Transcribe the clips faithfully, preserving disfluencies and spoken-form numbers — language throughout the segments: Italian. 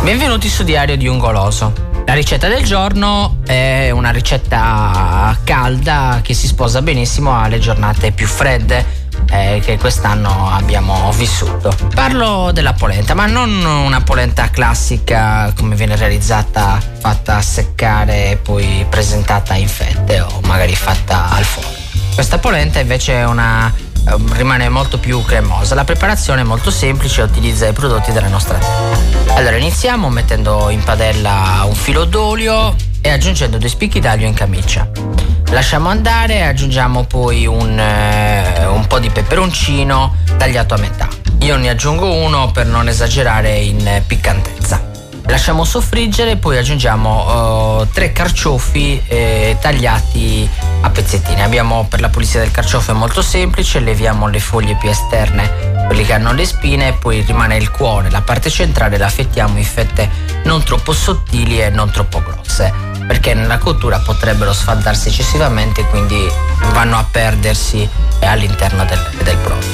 Benvenuti su Diario di un Goloso. La ricetta del giorno è una ricetta calda che si sposa benissimo alle giornate più fredde eh, che quest'anno abbiamo vissuto. Parlo della polenta, ma non una polenta classica come viene realizzata, fatta seccare e poi presentata in fette o magari fatta al forno. Questa polenta invece è una rimane molto più cremosa. La preparazione è molto semplice e utilizza i prodotti della nostra terra. Allora iniziamo mettendo in padella un filo d'olio e aggiungendo due spicchi d'aglio in camicia. Lasciamo andare e aggiungiamo poi un, eh, un po' di peperoncino tagliato a metà. Io ne aggiungo uno per non esagerare in piccantezza. Lasciamo soffriggere e poi aggiungiamo uh, tre carciofi eh, tagliati a pezzettini. Abbiamo per la pulizia del carciofo è molto semplice, leviamo le foglie più esterne, quelli che hanno le spine, e poi rimane il cuore, la parte centrale la fettiamo in fette non troppo sottili e non troppo grosse, perché nella cottura potrebbero sfaldarsi eccessivamente e quindi vanno a perdersi all'interno del, del brodo.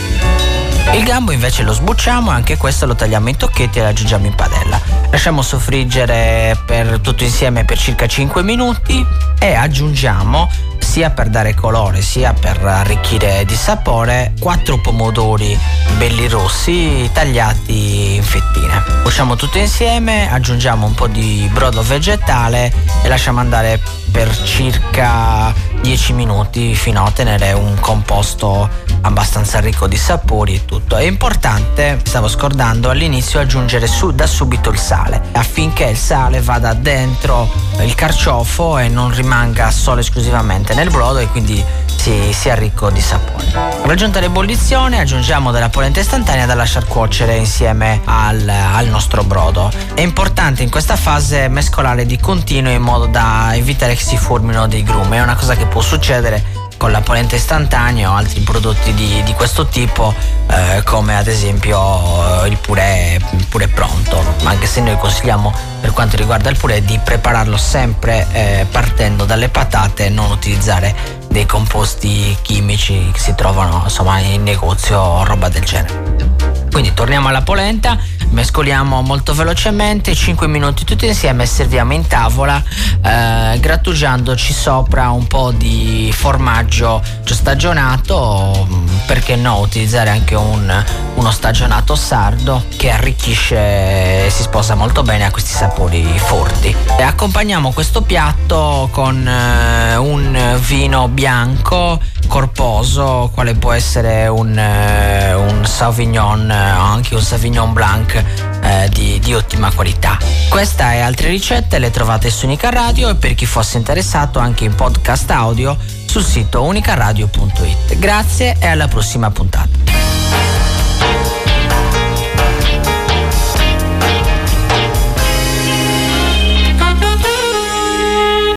Il gambo invece lo sbucciamo, anche questo lo tagliamo in tocchetti e lo aggiungiamo in padella. Lasciamo soffriggere per tutto insieme per circa cinque minuti e aggiungiamo, sia per dare colore sia per arricchire di sapore, quattro pomodori belli rossi tagliati in fettine. Cuociamo tutto insieme, aggiungiamo un po' di brodo vegetale e lasciamo andare per circa dieci minuti fino a ottenere un composto abbastanza ricco di sapori e tutto. È importante, stavo scordando, all'inizio aggiungere su, da subito il sale, affinché il sale vada dentro il carciofo e non rimanga solo esclusivamente nel brodo e quindi si sia ricco di sapore. Raggiunta l'ebollizione aggiungiamo della polenta istantanea da lasciar cuocere insieme al, al nostro brodo. È importante in questa fase mescolare di continuo in modo da evitare che si formino dei grumi. È una cosa che può succedere con la polenta istantanea o altri prodotti di, di questo tipo, eh, come ad esempio eh, il purè, il purè pronto, anche se noi consigliamo per quanto riguarda il purè di prepararlo sempre eh, partendo dalle patate e non utilizzare dei composti chimici che si trovano insomma in negozio o roba del genere. Quindi torniamo alla polenta, mescoliamo molto velocemente, cinque minuti tutti insieme e serviamo in tavola, eh, grattugiandoci sopra un po' di formaggio stagionato, perché no utilizzare anche un, uno stagionato sardo che arricchisce e si sposa molto bene a questi sapori forti. E accompagniamo questo piatto con eh, un vino bianco corposo, quale può essere un, eh, un Sauvignon, eh, anche un Sauvignon Blanc eh, di, di ottima qualità. Questa e altre ricette le trovate su Unica Radio e per chi fosse interessato anche in podcast audio sul sito unicaradio punto it. Grazie e alla prossima puntata.